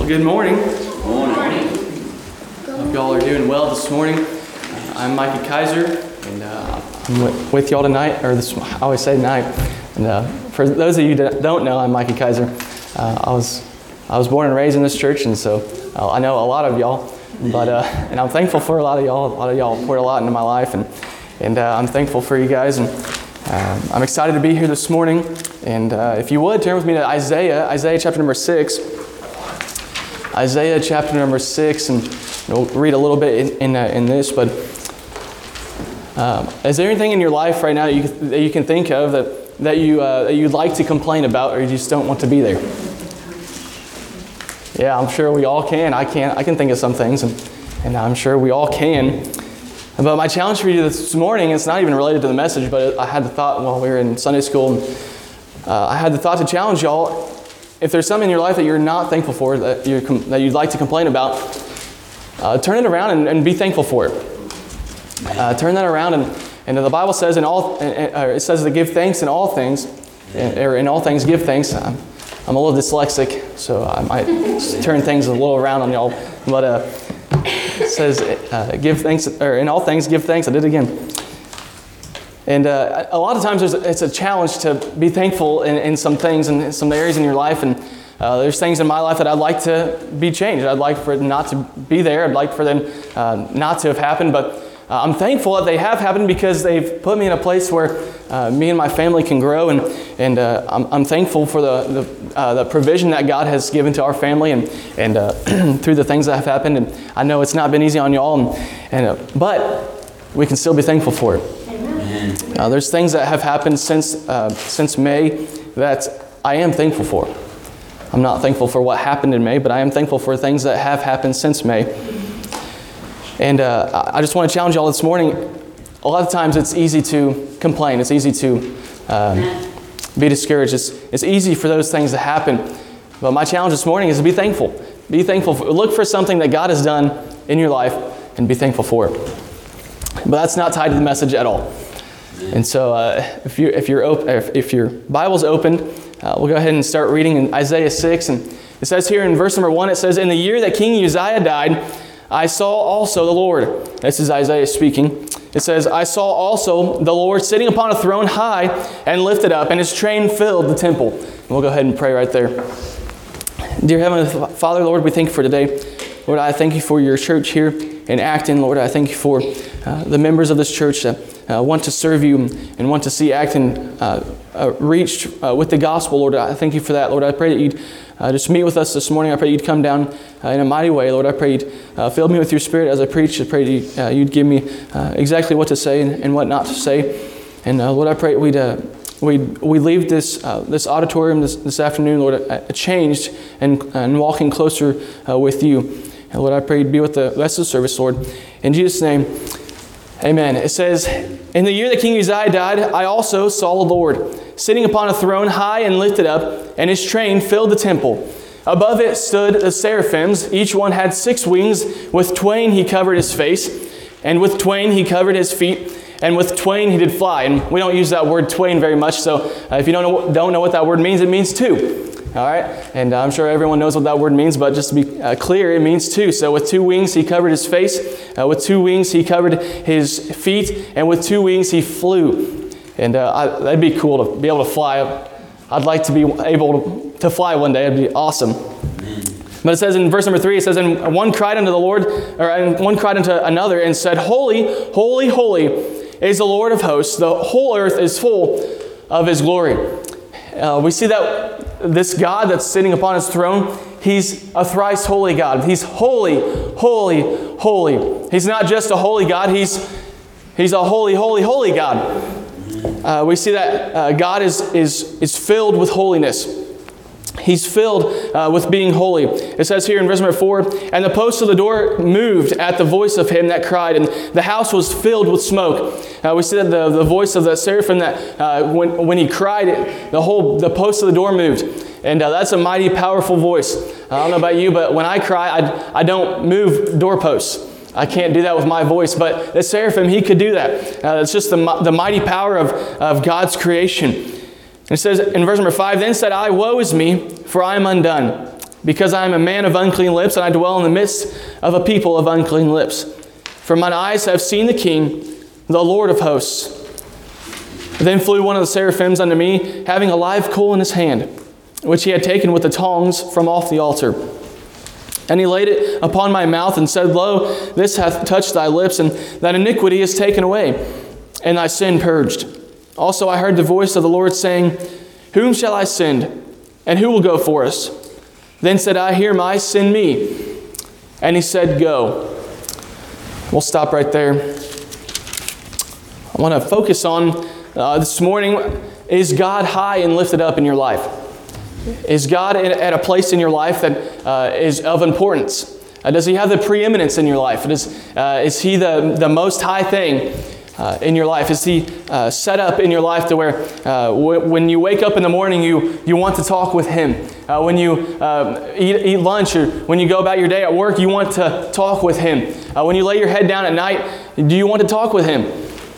Good morning. Hope y'all are doing well this morning. I'm Mikey Kaiser, and I'm with y'all tonight, I always say tonight. And for those of you that don't know, I'm Mikey Kaiser. I was born and raised in this church, and so I know a lot of y'all. But and I'm thankful for a lot of y'all. A lot of y'all poured a lot into my life, and I'm thankful for you guys. And I'm excited to be here this morning. And if you would, turn with me to Isaiah chapter number 6. Isaiah chapter number 6, and we'll read a little bit in this. But is there anything in your life right now that you can think of that you'd like to complain about, or you just don't want to be there? Yeah, I'm sure we all can. I can think of some things, and I'm sure we all can. But my challenge for you this morning, it's not even related to the message, but I had the thought while we were in Sunday school, I had the thought to challenge y'all, if there's something in your life that you're not thankful for, that you'd like to complain about, turn it around and be thankful for it. Turn that around, and the Bible says it says to give thanks in all things, or in all things give thanks. I'm a little dyslexic, so I might turn things a little around on y'all, but it says give thanks, or in all things give thanks. I did it again. And a lot of times it's a challenge to be thankful in some things and some areas in your life. And there's things in my life that I'd like to be changed. I'd like for it not to be there. I'd like for them not to have happened. But I'm thankful that they have happened because they've put me in a place where me and my family can grow. And I'm thankful for the provision that God has given to our family and through the things that have happened. And I know it's not been easy on y'all. But we can still be thankful for it. There's things that have happened since May that I am thankful for. I'm not thankful for what happened in May, but I am thankful for things that have happened since May. And I just want to challenge y'all this morning. A lot of times it's easy to complain. It's easy to be discouraged. It's easy for those things to happen. But my challenge this morning is to be thankful. Be thankful. Look for something that God has done in your life and be thankful for it. But that's not tied to the message at all. And so if your Bible's opened, we'll go ahead and start reading in Isaiah 6. And it says here in verse number 1, it says, "In the year that King Uzziah died, I saw also the Lord." This is Isaiah speaking. It says, "I saw also the Lord sitting upon a throne high and lifted up, and his train filled the temple." And we'll go ahead and pray right there. Dear Heavenly Father, Lord, we thank you for today. Lord, I thank you for your church here in Acton. Lord, I thank you for the members of this church that want to serve you and want to see Acton reached with the gospel. Lord, I thank you for that. Lord, I pray that you'd just meet with us this morning. I pray you'd come down in a mighty way. Lord, I pray you'd fill me with your Spirit as I preach. I pray you'd give me exactly what to say and what not to say. And Lord, I pray we leave this auditorium this afternoon, Lord, changed and walking closer with you. And Lord, I pray you'd be with the rest of the service, Lord. In Jesus' name, amen. It says, "In the year that King Uzziah died, I also saw the Lord, sitting upon a throne high and lifted up, and his train filled the temple. Above it stood the seraphims. Each one had 6 wings. With twain he covered his face, and with twain he covered his feet, and with twain he did fly." And we don't use that word twain very much, so if you don't know what that word means, it means two. All right? And I'm sure everyone knows what that word means, but just to be clear, it means two. So with 2 wings he covered his face, with 2 wings he covered his feet, and with 2 wings he flew. And that'd be cool to be able to fly. I'd like to be able to fly one day. It'd be awesome. But it says in verse number 3, it says, "And one cried unto the Lord, and one cried unto another, and said, Holy, holy, holy is the Lord of hosts. The whole earth is full of his glory." We see that this God that's sitting upon his throne, he's a thrice holy God. He's holy, holy, holy. He's not just a holy God. He's a holy, holy, holy God. We see that God is filled with holiness. He's filled with being holy. It says here in verse number 4, "And the posts of the door moved at the voice of him that cried, and the house was filled with smoke." We see that the voice of the seraphim, that when he cried, the posts of the door moved. And that's a mighty powerful voice. I don't know about you, but when I cry, I don't move doorposts. I can't do that with my voice, but the seraphim, he could do that. It's just the mighty power of God's creation. It says in verse number 5, "Then said I, Woe is me, for I am undone. because I am a man of unclean lips, and I dwell in the midst of a people of unclean lips. For mine eyes have seen the King, the Lord of hosts. Then flew one of the seraphims unto me, having a live coal in his hand, which he had taken with the tongs from off the altar. And he laid it upon my mouth and said, Lo, this hath touched thy lips, and thine iniquity is taken away, and thy sin purged. Also I heard the voice of the Lord saying, Whom shall I send, and who will go for us? Then said I, Here am I, send me. And he said, Go. We'll stop right there. I want to focus on this morning, is God high and lifted up in your life? Is God at a place in your life that is of importance? Does He have the preeminence in your life? Is He the most high thing in your life? Is He set up in your life to where when you wake up in the morning, you want to talk with Him? When you eat lunch, or when you go about your day at work, you want to talk with Him? When you lay your head down at night, do you want to talk with Him?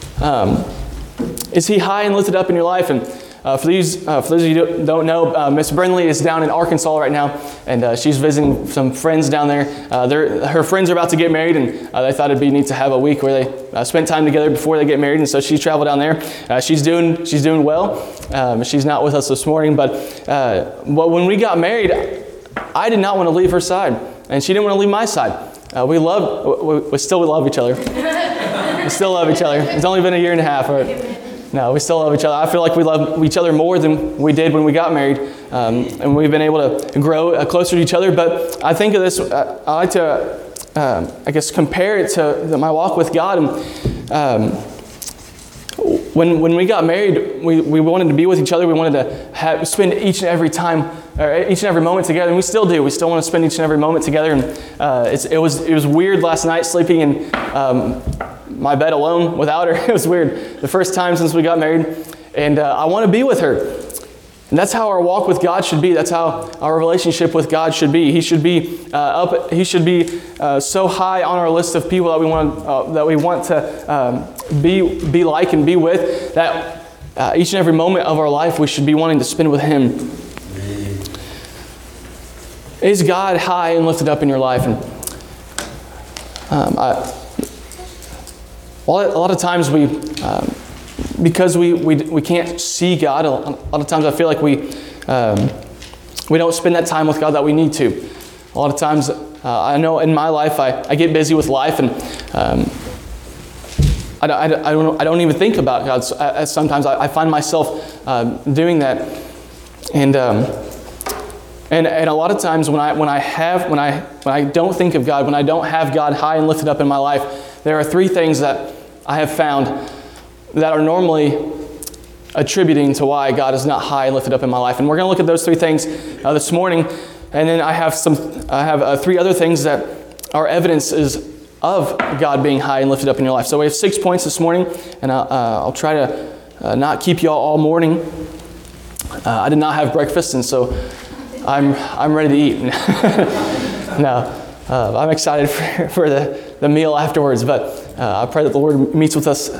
Is He high and lifted up in your life? And for those of you who don't know, Miss Brinley is down in Arkansas right now, and she's visiting some friends down there. Her friends are about to get married, and they thought it'd be neat to have a week where they spent time together before they get married. And so she's traveled down there. She's doing well. She's not with us this morning, but when we got married, I did not want to leave her side, and she didn't want to leave my side. We still love each other. We still love each other. It's only been a year and a half. No, we still love each other. I feel like we love each other more than we did when we got married. And we've been able to grow closer to each other. But I think of this, I like to, compare it to my walk with God. And when we got married, we wanted to be with each other. We wanted to spend each and every moment together. And we still do. We still want to spend each and every moment together. And it was weird last night sleeping in my bed alone without her. It was weird. The first time since we got married. And I want to be with her. And that's how our walk with God should be. That's how our relationship with God should be. He should be He should be so high on our list of people that we want to be like and be with, that each and every moment of our life we should be wanting to spend with Him. Is God high and lifted up in your life? And a lot of times because we can't see God, a lot of times I feel like we don't spend that time with God that we need to. A lot of times, I know in my life, I get busy with life, and I don't even think about God. Sometimes I find myself doing that, and a lot of times when I don't think of God, when I don't have God high and lifted up in my life, there are three things that I have found that are normally attributing to why God is not high and lifted up in my life. And we're going to look at those three things this morning. And then I have three other things that are evidences of God being high and lifted up in your life. So we have 6 points this morning, and I'll try to not keep you all morning. I did not have breakfast, and so I'm ready to eat. No, I'm excited for the meal afterwards, but I pray that the Lord meets with us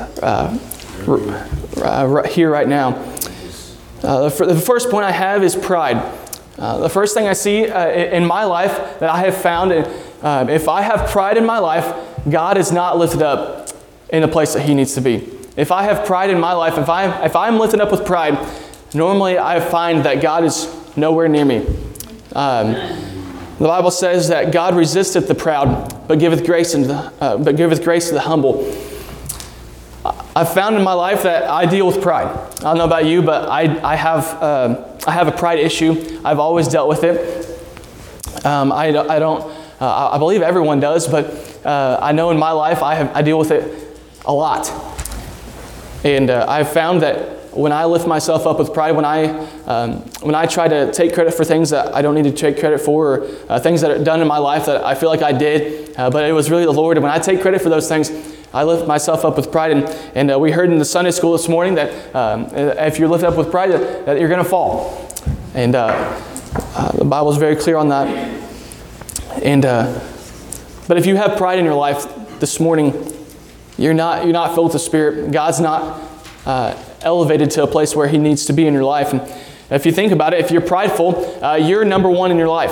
here right now. The first point I have is pride. The first thing I see in my life that I have found, if I have pride in my life, God is not lifted up in the place that He needs to be. If I have pride in my life, if I'm lifted up with pride, normally I find that God is nowhere near me. The Bible says that God resisteth the proud, but giveth grace to the humble. I've found in my life that I deal with pride. I don't know about you, but I have a pride issue. I've always dealt with it. I believe everyone does, but I know in my life I deal with it a lot. And I've found that when I lift myself up with pride, when I try to take credit for things that I don't need to take credit for, or things that are done in my life that I feel like I did, but it was really the Lord. And when I take credit for those things, I lift myself up with pride. And we heard in the Sunday school this morning that if you're lifted up with pride, that you're going to fall. And the Bible is very clear on that. And but if you have pride in your life this morning, you're not filled with the Spirit. God's not elevated to a place where He needs to be in your life. And if you think about it, if you're prideful, you're number one in your life.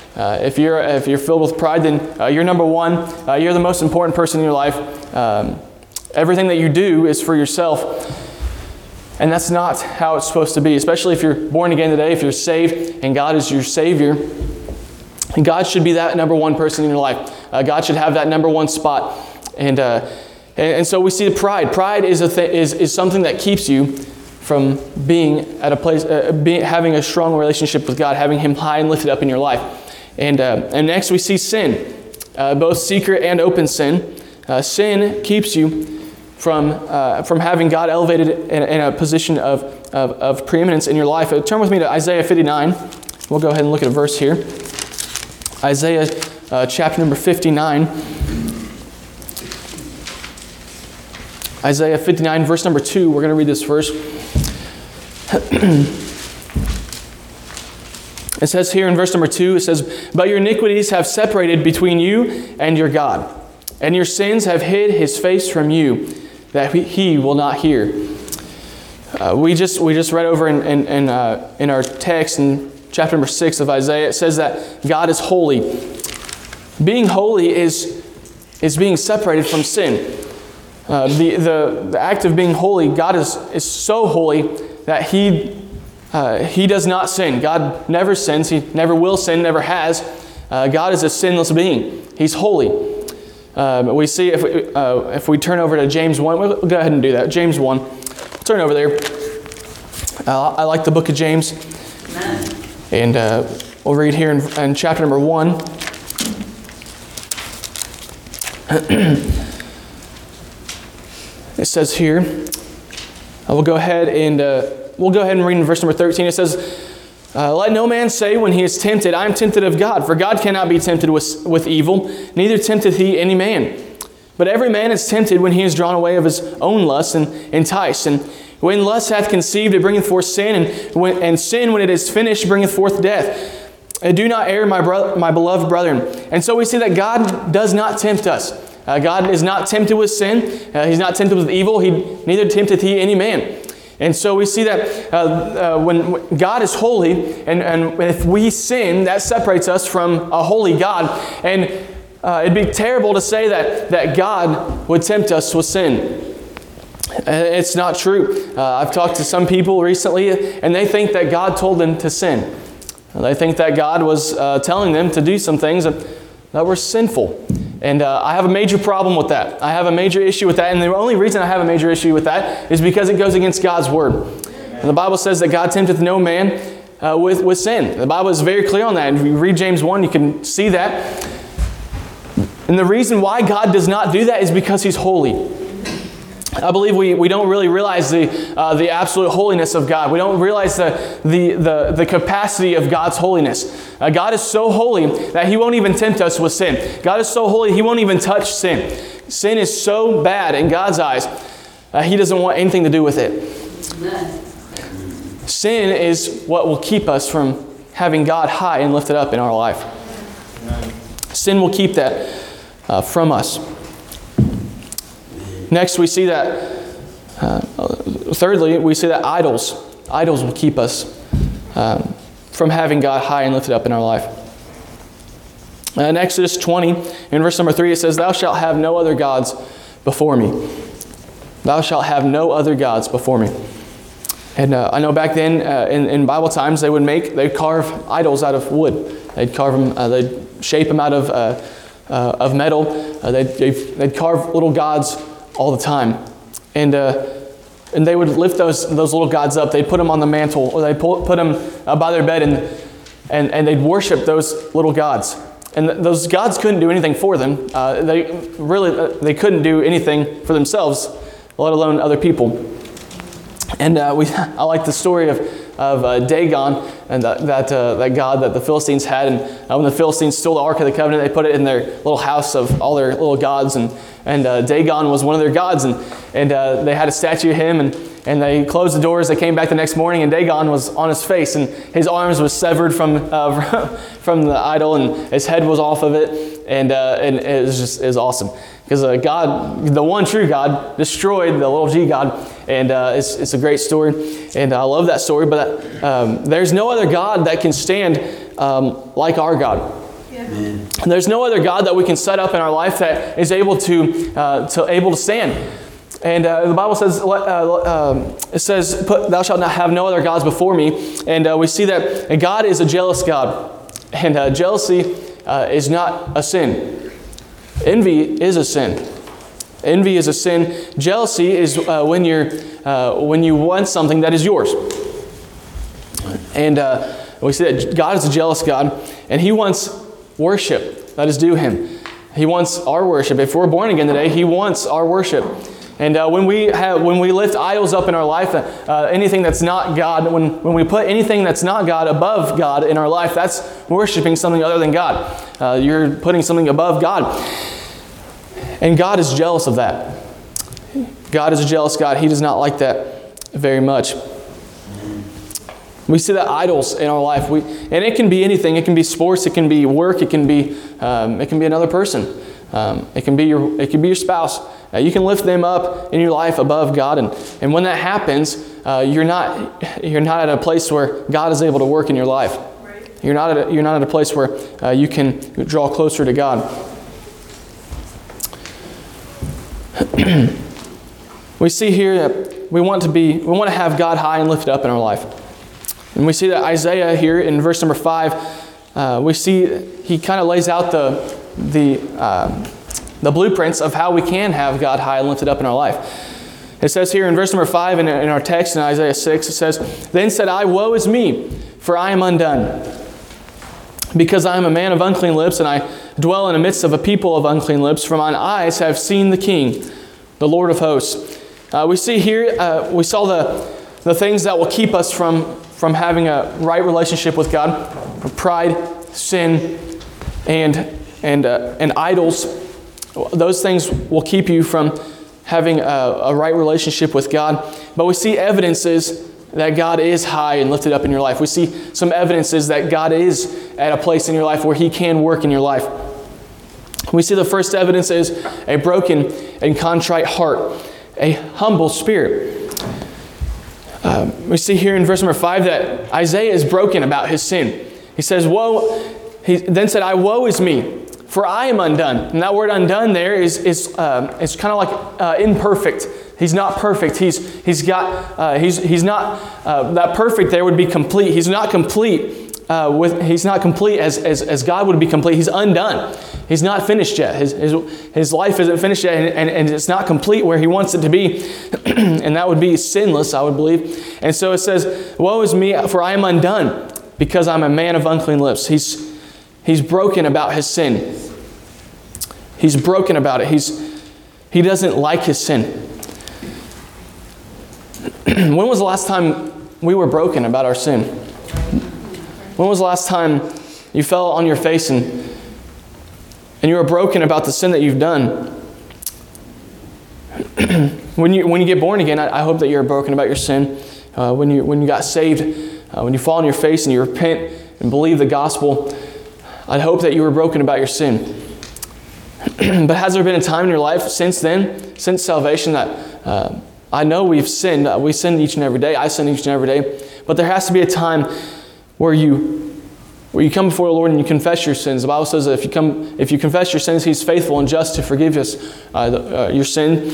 If you're filled with pride, then you're number one. You're the most important person in your life. Everything that you do is for yourself. And that's not how it's supposed to be, especially if you're born again today, if you're saved and God is your Savior. And God should be that number one person in your life. God should have that number one spot. And so we see the pride. Pride is something that keeps you from being at a place, having a strong relationship with God, having Him high and lifted up in your life. And next we see sin, both secret and open sin. Sin keeps you from having God elevated in a position of preeminence in your life. Turn with me to Isaiah 59. We'll go ahead and look at a verse here. Isaiah chapter number 59. Isaiah 59, verse number 2. We're going to read this verse. It says here in verse number 2, it says, "But your iniquities have separated between you and your God, and your sins have hid His face from you, that He will not hear." We just read over in our text in chapter number 6 of Isaiah. It says that God is holy. Being holy is being separated from sin. The act of being holy, God is so holy that He does not sin. God never sins. He never will sin, never has. God is a sinless being. He's holy. We see if we turn over to James 1, we'll go ahead and do that. James 1. Turn over there. I like the book of James. Amen. And we'll read here in chapter number 1. It says here, we'll go ahead and read in verse number 13. It says, "Let no man say when he is tempted, I am tempted of God. For God cannot be tempted with evil, neither tempteth He any man. But every man is tempted when he is drawn away of his own lust and enticed. And when lust hath conceived, it bringeth forth sin. And sin, when it is finished, bringeth forth death. Do not err, my beloved brethren." And so we see that God does not tempt us. God is not tempted with sin. He's not tempted with evil. Neither tempteth He any man. And so we see that when God is holy, and if we sin, that separates us from a holy God. And it'd be terrible to say that God would tempt us with sin. It's not true. I've talked to some people recently, and they think that God told them to sin. They think that God was telling them to do some things that were sinful. And I have a major problem with that. I have a major issue with that. And the only reason I have a major issue with that is because it goes against God's Word. And the Bible says that God tempteth no man with sin. The Bible is very clear on that. And if you read James 1, you can see that. And the reason why God does not do that is because He's holy. I believe we don't really realize the absolute holiness of God. We don't realize the capacity of God's holiness. God is so holy that He won't even tempt us with sin. God is so holy He won't even touch sin. Sin is so bad in God's eyes, He doesn't want anything to do with it. Amen. Sin is what will keep us from having God high and lifted up in our life. Sin will keep that from us. Next, we see that, thirdly, we see that idols will keep us from having God high and lifted up in our life. In Exodus 20, in verse number 3, it says, "Thou shalt have no other gods before me." Thou shalt have no other gods before me. And I know back then, in Bible times, they'd carve idols out of wood. They'd carve them, they'd shape them out of metal. They'd carve little gods all the time, and they would lift those little gods up. They'd put them on the mantle, or they'd put them by their bed, and they'd worship those little gods. And those gods couldn't do anything for them. They couldn't do anything for themselves, let alone other people. And I like the story of Dagon and that god that the Philistines had. And when the Philistines stole the Ark of the Covenant, they put it in their little house of all their little gods. And Dagon was one of their gods. And they had a statue of him. And they closed the doors. They came back the next morning, and Dagon was on his face, and his arms was severed from the idol, and his head was off of it. And it was awesome. Because God, the one true God, destroyed the little g god. And it's a great story. And I love that story. But there's no other God that can stand like our God. Amen. And there's no other God that we can set up in our life that is able to stand. And the Bible says, it says, "Thou shalt not have no other gods before me." And we see that God is a jealous God. And jealousy is not a sin. Envy is a sin. Envy is a sin. Jealousy is when you want something that is yours. And we see that God is a jealous God, and He wants worship that is due Him. He wants our worship. If we're born again today, He wants our worship. And when we lift idols up in our life, anything that's not God, when we put anything that's not God above God in our life, that's worshiping something other than God. You're putting something above God. And God is jealous of that. God is a jealous God. He does not like that very much. We see that idols in our life, and it can be anything. It can be sports. It can be work. It can be another person. It can be your spouse. You can lift them up in your life above God, and when that happens, you're not at a place where God is able to work in your life. Right. You're not at a place where you can draw closer to God. We see here that we want to have God high and lifted up in our life. And we see that Isaiah here in verse number 5, we see he kind of lays out the blueprints of how we can have God high and lifted up in our life. It says here in verse number 5 in our text in Isaiah 6, it says, "Then said I, woe is me, for I am undone. Because I am a man of unclean lips, and I dwell in the midst of a people of unclean lips, for mine eyes have seen the King, the Lord of hosts." We see here, we saw the things that will keep us from having a right relationship with God: pride, sin, and idols. Those things will keep you from having a right relationship with God. But we see evidences that God is high and lifted up in your life. We see some evidences that God is at a place in your life where He can work in your life. We see the first evidence is a broken and contrite heart, a humble spirit. We see here in verse number 5 that Isaiah is broken about his sin. He says, "Woe!" He then said, "I, woe is me, for I am undone." And that word "undone" there is kind of like imperfect. He's not perfect. He's not that perfect. There would be complete. He's not complete. He's not complete as God would be complete. He's undone. He's not finished yet. His life isn't finished yet, and it's not complete where He wants it to be, and that would be sinless, I would believe. And so it says, "Woe is me, for I am undone, because I'm a man of unclean lips." He's broken about his sin. He's broken about it. He doesn't like his sin. When was the last time we were broken about our sin? When was the last time you fell on your face and you were broken about the sin that you've done? When you get born again, I hope that you're broken about your sin. When you got saved, when you fall on your face and you repent and believe the gospel, I hope that you were broken about your sin. But has there been a time in your life since then, since salvation, that I know we've sinned. We sin each and every day. I sin each and every day. But there has to be a time where you come before the Lord and you confess your sins. The Bible says that if you confess your sins, He's faithful and just to forgive us your sin.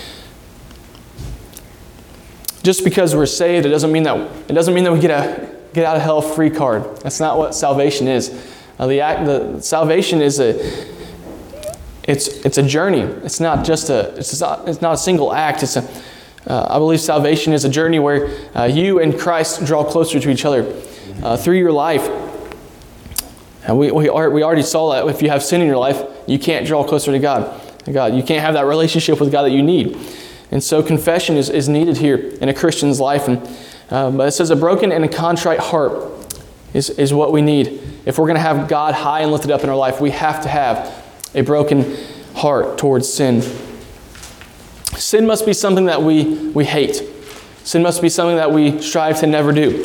Just because we're saved, it doesn't mean that we get a get out of hell free card. That's not what salvation is. The salvation is it's a journey. It's not a single act. I believe salvation is a journey where you and Christ draw closer to each other through your life. And we already saw that if you have sin in your life, you can't draw closer to God. You can't have that relationship with God that you need. And so confession is needed here in a Christian's life. But it says a broken and a contrite heart is what we need. If we're going to have God high and lifted up in our life, we have to have a broken heart towards sin. Sin must be something that we hate. Sin must be something that we strive to never do.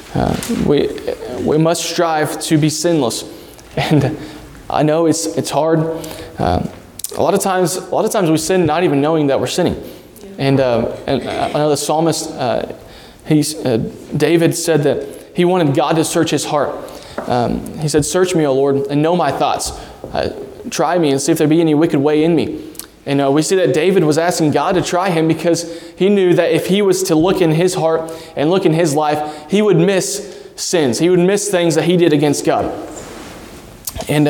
We must strive to be sinless. And I know it's hard. A lot of times we sin not even knowing that we're sinning. And I know the psalmist, David said that he wanted God to search his heart. He said, "Search me, O Lord, and know my thoughts. Try me and see if there be any wicked way in me." And we see that David was asking God to try him because he knew that if he was to look in his heart and look in his life, he would miss sins. He would miss things that he did against God. And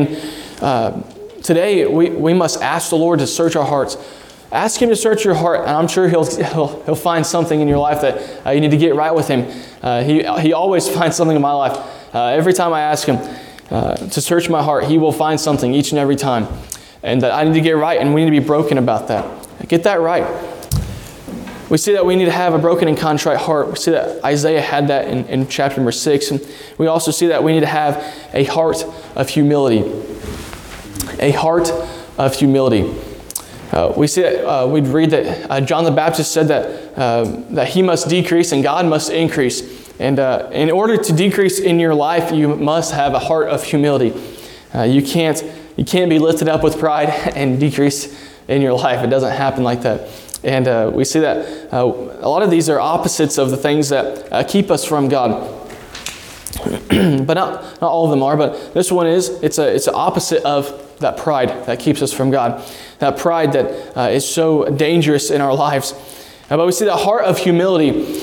today we must ask the Lord to search our hearts. Ask Him to search your heart, and I'm sure He'll find something in your life that you need to get right with Him. He always finds something in my life. Every time I ask Him to search my heart, He will find something each and every time. And that I need to get right, and we need to be broken about that. Get that right. We see that we need to have a broken and contrite heart. We see that Isaiah had that in chapter number 6. And we also see that we need to have a heart of humility. A heart of humility. We see that we'd read that John the Baptist said that he must decrease and God must increase. And in order to decrease in your life, you must have a heart of humility. You can't be lifted up with pride and decrease in your life. It doesn't happen like that. And we see that a lot of these are opposites of the things that keep us from God. But not all of them are. But this one it's an opposite of that pride that keeps us from God. That pride that is so dangerous in our lives. But we see the heart of humility.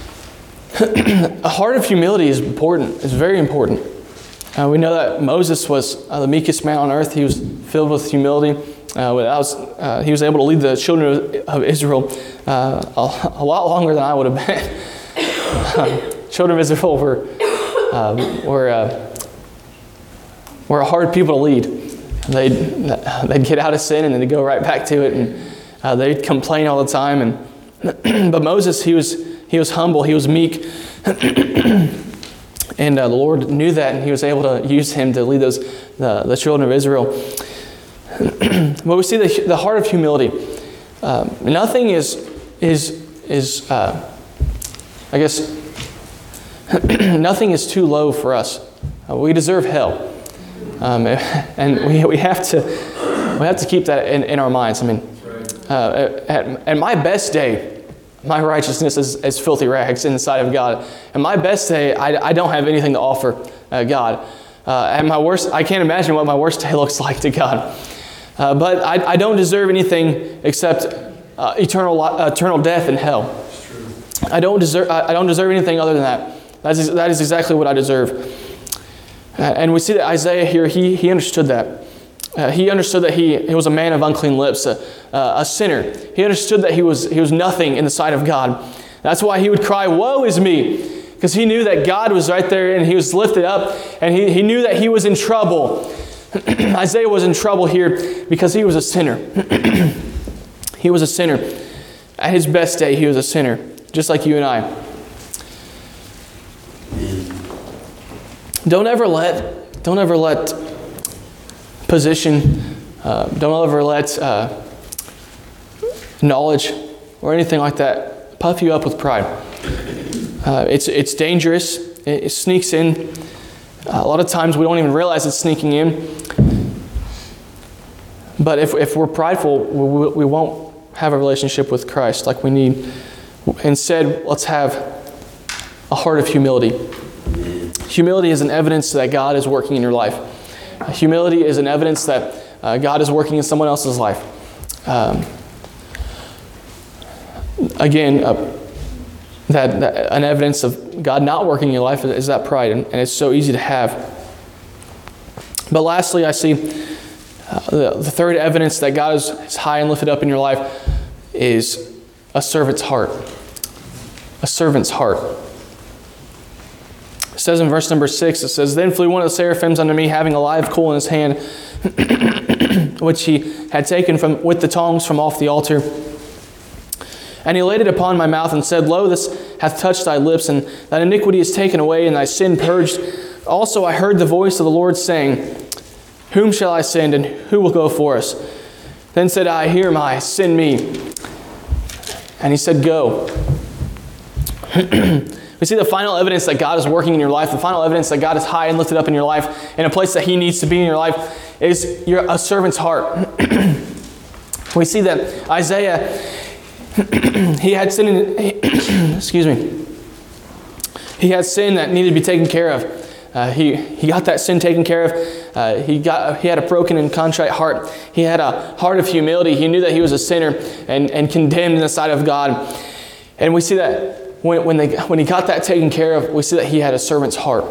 A heart of humility is important. It's very important. We know that Moses was the meekest man on earth. He was filled with humility. He was able to lead the children of Israel a lot longer than I would have been. Children of Israel were a hard people to lead. They'd get out of sin and then they'd go right back to it, and they'd complain all the time. But Moses, he was humble. He was meek. And the Lord knew that, and He was able to use him to lead the children of Israel. But we see the heart of humility. Nothing is I guess nothing is too low for us. We deserve hell, and we have to keep that in our minds. I mean, at my best day, my righteousness is filthy rags in the sight of God. And my best day, I don't have anything to offer God. At my worst, I can't imagine what my worst day looks like to God. But I don't deserve anything except eternal death and hell. I don't deserve anything other than that. That is exactly what I deserve. And we see that Isaiah here, he understood that. He understood that he was a man of unclean lips, a sinner. He understood that he was nothing in the sight of God. That's why he would cry, "Woe is me," because he knew that God was right there and He was lifted up, and he knew that he was in trouble. Isaiah was in trouble here because he was a sinner. He was a sinner. At his best day, he was a sinner, just like you and I. Don't ever let position, don't ever let knowledge or anything like that puff you up with pride. It's dangerous. It sneaks in. A lot of times we don't even realize it's sneaking in. But if we're prideful, we won't have a relationship with Christ like we need. Instead, let's have a heart of humility. Humility is an evidence that God is working in your life. Humility is an evidence that God is working in someone else's life. That an evidence of God not working in your life is that pride, and it's so easy to have. But lastly, I see the third evidence that God is high and lifted up in your life is a servant's heart. A servant's heart. It says in verse number 6, it says, "Then flew one of the seraphims unto me, having a live coal in his hand, which he had taken with the tongs from off the altar. And he laid it upon my mouth and said, Lo, this hath touched thy lips, and thine iniquity is taken away, and thy sin purged. Also I heard the voice of the Lord saying, Whom shall I send, and who will go for us? Then said I, Here am I, send me. And He said, Go." We see the final evidence that God is working in your life, the final evidence that God is high and lifted up in your life, in a place that He needs to be in your life, is a servant's heart. We see that Isaiah, he had sin, he had sin that needed to be taken care of. He got that sin taken care of. He had a broken and contrite heart. He had a heart of humility. He knew that he was a sinner and condemned in the sight of God. And we see that when he got that taken care of, we see that he had a servant's heart.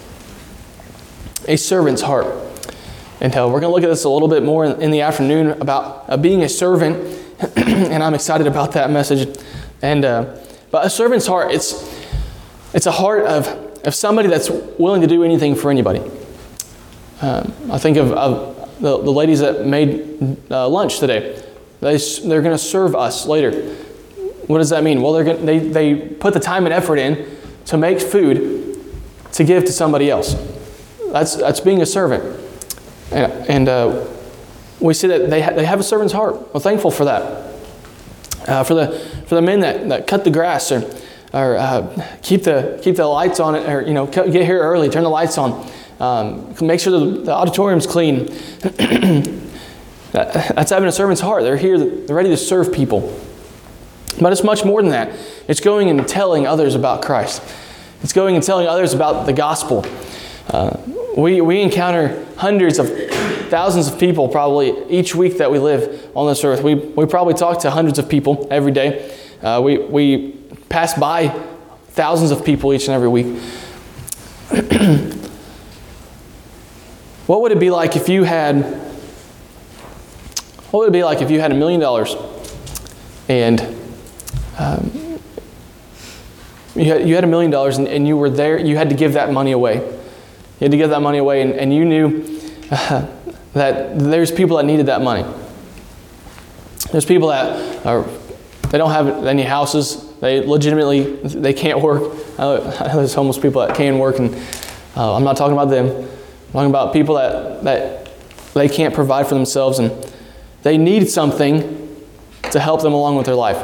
A servant's heart. And we're going to look at this a little bit more in the afternoon about being a servant. And I'm excited about that message. But a servant's heart, it's a heart of somebody that's willing to do anything for anybody. I think of the ladies that made lunch today. They're going to serve us later. What does that mean? Well, they put the time and effort in to make food to give to somebody else. That's being a servant. And we see that they have a servant's heart. We're thankful for that. For the men that cut the grass or keep the lights on it, or get here early, turn the lights on, make sure the auditorium's clean. That's having a servant's heart. They're here, they're ready to serve people. But it's much more than that. It's going and telling others about Christ. It's going and telling others about the gospel. We encounter hundreds of thousands of people probably each week that we live on this earth. We probably talk to hundreds of people every day. We pass by thousands of people each and every week. What would it be like if you had $1 million and you had $1 million and you were there, you had to give that money away. You had to give that money away, and you knew that there's people that needed that money. There's people that they don't have any houses. They can't work. I know there's homeless people that can work, and I'm not talking about them. I'm talking about people that they can't provide for themselves, and they need something to help them along with their life.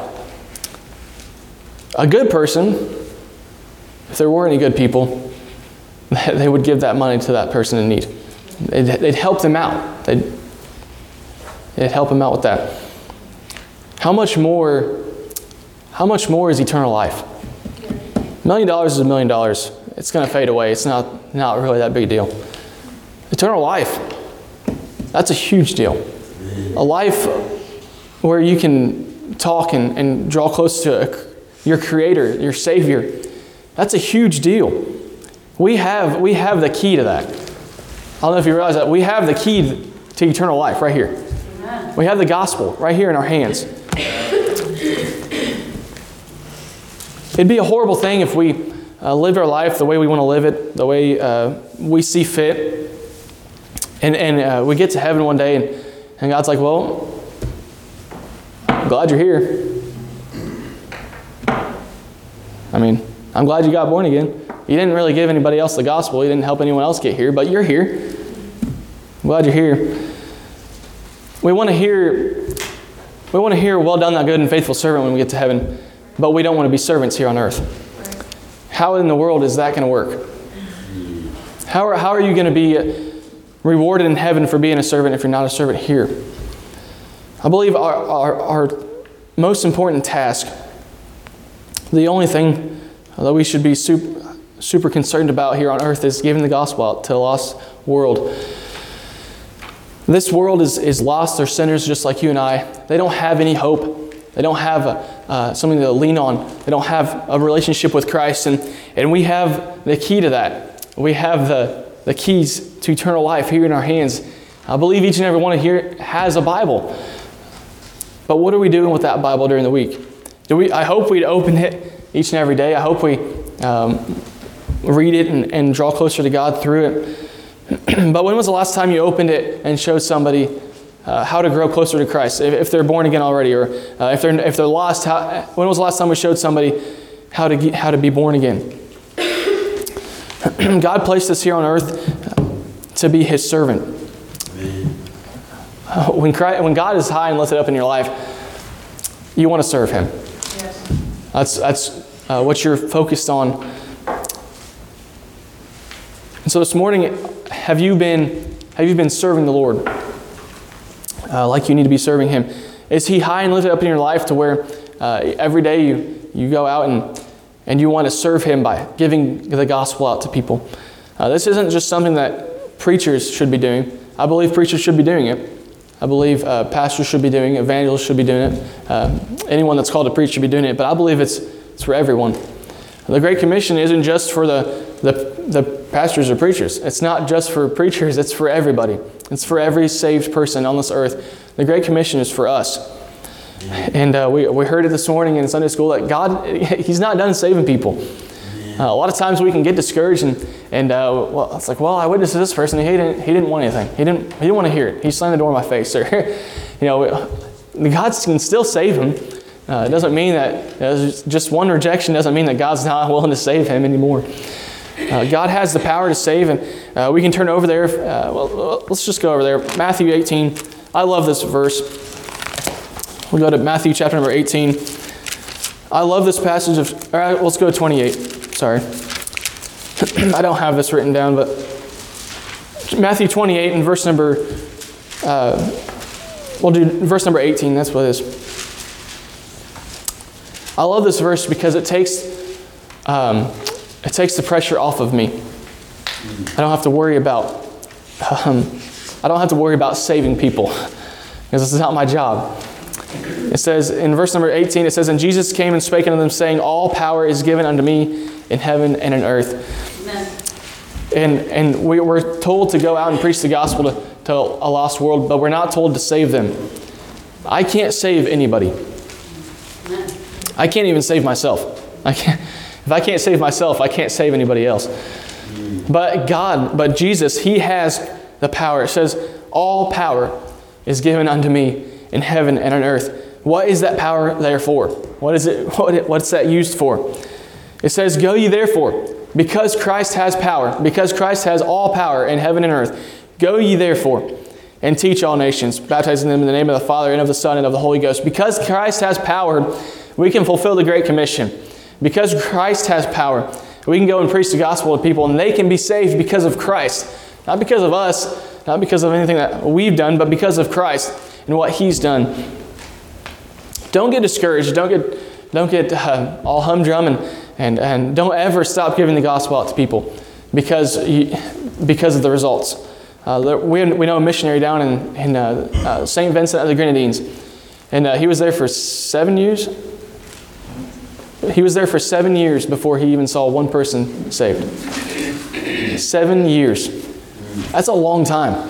A good person, if there were any good people, they would give that money to that person in need. They'd help them out. They'd help them out with that. How much more is eternal life? $1 million is $1 million. It's going to fade away. It's not really that big a deal. Eternal life, that's a huge deal. A life where you can talk and draw close to your Creator, your Savior. That's a huge deal. We have the key to that. I don't know if you realize that. We have the key to eternal life right here. Amen. We have the gospel right here in our hands. It'd be a horrible thing if we lived our life the way we want to live it, the way we see fit, and we get to heaven one day and God's like, well, I'm glad you're here. I mean, I'm glad you got born again. You didn't really give anybody else the gospel. You didn't help anyone else get here, but you're here. I'm glad you're here. We want to hear, well done, thou good and faithful servant when we get to heaven, but we don't want to be servants here on earth. How in the world is that going to work? How are you going to be rewarded in heaven for being a servant if you're not a servant here? I believe our most important task, the only thing that we should be super concerned about here on earth, is giving the gospel out to a lost world. This world is lost. They're sinners just like you and I. They don't have any hope. They don't have something to lean on. They don't have a relationship with Christ. And we have the key to that. We have the keys to eternal life here in our hands. I believe each and every one here has a Bible. But what are we doing with that Bible during the week? I hope we'd open it each and every day. I hope we read it and draw closer to God through it. But when was the last time you opened it and showed somebody how to grow closer to Christ? If they're born again already, or if they're lost, when was the last time we showed somebody how to be born again? God placed us here on earth to be His servant. When God is high and lifted up in your life, you want to serve Him. Yes. That's what you're focused on. And so this morning, have you been serving the Lord like you need to be serving Him? Is He high and lifted up in your life to where every day you go out and you want to serve Him by giving the gospel out to people? This isn't just something that preachers should be doing. I believe preachers should be doing it. I believe pastors should be doing it. Evangelists should be doing it. Anyone that's called to preach should be doing it. But I believe it's for everyone. The Great Commission isn't just for the pastors or preachers. It's not just for preachers. It's for everybody. It's for every saved person on this earth. The Great Commission is for us. And we heard it this morning in Sunday school that God, He's not done saving people. A lot of times we can get discouraged and well, it's like, well, I witnessed this person. He didn't want anything. He didn't want to hear it. He slammed the door in my face. Or, God can still save him. It doesn't mean that just one rejection doesn't mean that God's not willing to save him anymore. God has the power to save, and we can turn over there. Let's just go over there. Matthew 18. I love this verse. We'll go to Matthew chapter number 18. I love this passage of. All right, let's go to 28. Sorry. I don't have this written down, but Matthew 28 and verse number. We'll do verse number 18. That's what it is. I love this verse because it takes the pressure off of me. I don't have to worry about saving people because this is not my job. It says in verse number 18, it says, "And Jesus came and spake unto them, saying, All power is given unto me in heaven and in earth." Amen. And we're told to go out and preach the gospel to a lost world, but we're not told to save them. I can't save anybody. Amen. I can't even save myself. If I can't save myself, I can't save anybody else. But Jesus, He has the power. It says, all power is given unto me in heaven and on earth. What is that power there for? What is it? What's that used for? It says, "Go ye therefore, because Christ has power, because Christ has all power in heaven and earth. Go ye therefore, and teach all nations, baptizing them in the name of the Father and of the Son and of the Holy Ghost." Because Christ has power, we can fulfill the Great Commission. Because Christ has power, we can go and preach the gospel to people, and they can be saved because of Christ. Not because of us, not because of anything that we've done, but because of Christ and what He's done. Don't get discouraged. Don't get all humdrum, and don't ever stop giving the gospel out to people because of the results. We know a missionary down in St. Vincent of the Grenadines, and he was there for 7 years. He was there for 7 years before he even saw one person saved. 7 years. That's a long time.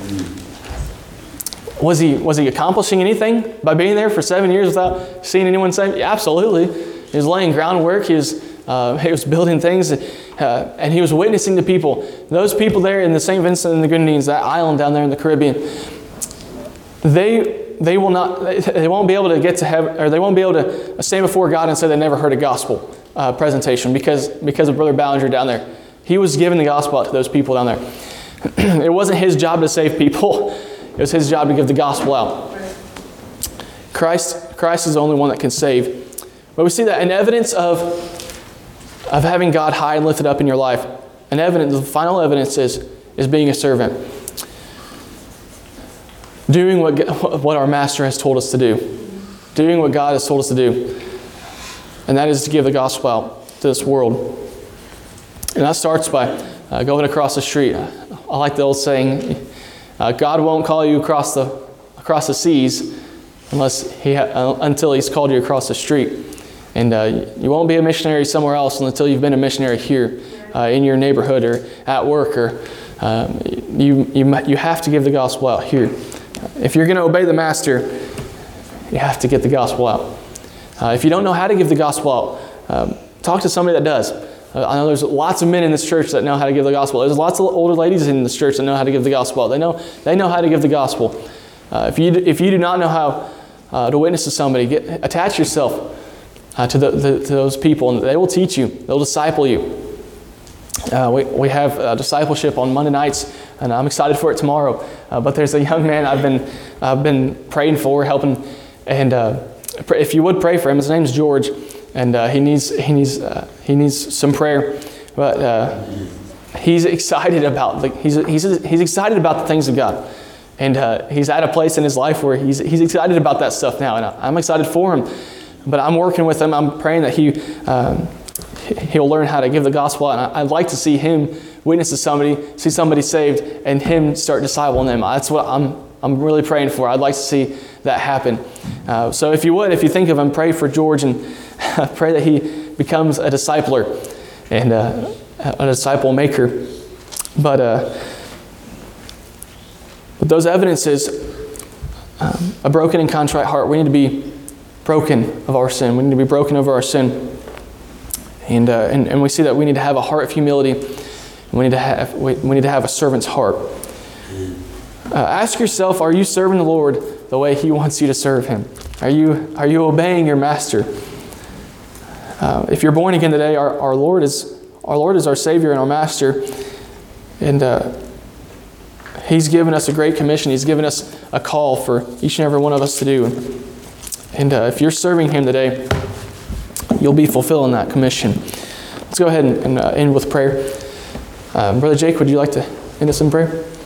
Was he accomplishing anything by being there for 7 years without seeing anyone saved? Yeah, absolutely. He was laying groundwork. He was building things, and he was witnessing to people. Those people there in the St. Vincent and the Grenadines, that island down there in the Caribbean, they won't be able to get to heaven, or they won't be able to stand before God and say they never heard a gospel presentation because of Brother Ballinger down there. He was giving the gospel out to those people down there. It wasn't his job to save people. It was his job to give the gospel out. Christ is the only one that can save. But we see that an evidence of having God high and lifted up in your life, the final evidence is being a servant. Doing what our Master has told us to do. Doing what God has told us to do. And that is to give the gospel out to this world. And that starts by going across the street. I like the old saying, God won't call you across the seas until He's called you across the street. And you won't be a missionary somewhere else until you've been a missionary here in your neighborhood or at work. Or you have to give the gospel out here. If you're going to obey the Master, you have to get the gospel out. If you don't know how to give the gospel out, talk to somebody that does. I know there's lots of men in this church that know how to give the gospel. There's lots of older ladies in this church that know how to give the gospel out. They know how to give the gospel. If you do not know how to witness to somebody, attach yourself to those people, and they will teach you. They'll disciple you. We have discipleship on Monday nights, and I'm excited for it tomorrow. But there's a young man I've been praying for, helping, and if you would pray for him, his name's George, and he needs some prayer. But he's excited about he's excited about the things of God, and he's at a place in his life where he's excited about that stuff now, and I'm excited for him. But I'm working with him. I'm praying that he'll learn how to give the gospel out. And I'd like to see him witness to somebody, see somebody saved, and him start discipling them. That's what I'm really praying for. I'd like to see that happen. So if you think of him, pray for George and pray that he becomes a discipler and a disciple maker. But those evidences, a broken and contrite heart, we need to be broken of our sin. We need to be broken over our sin. And we see that we need to have a heart of humility. And we need to have a servant's heart. Ask yourself, are you serving the Lord the way He wants you to serve Him? Are you obeying your Master? If you're born again today, our Lord is our Savior and our Master. And He's given us a great commission. He's given us a call for each and every one of us to do. And if you're serving Him today, you'll be fulfilling that commission. Let's go ahead and end with prayer. Brother Jake, would you like to end us in prayer?